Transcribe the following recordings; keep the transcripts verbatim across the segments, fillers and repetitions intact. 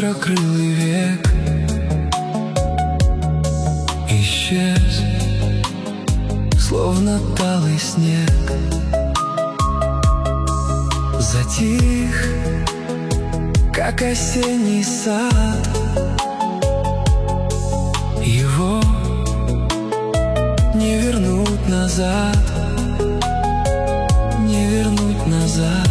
острокрылый век исчез, словно талый снег. Затих, как осенний сад. Его не вернуть назад, не вернуть назад.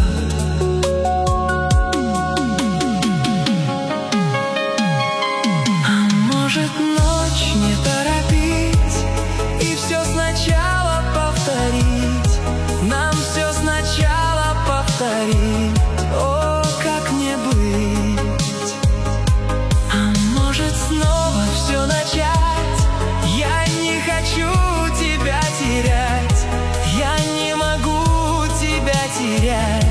А может, ночь не торопить и все сначала повторить, нам все сначала повторить. О, как не быть! А может, снова все начать? Я не хочу тебя терять, я не могу тебя терять.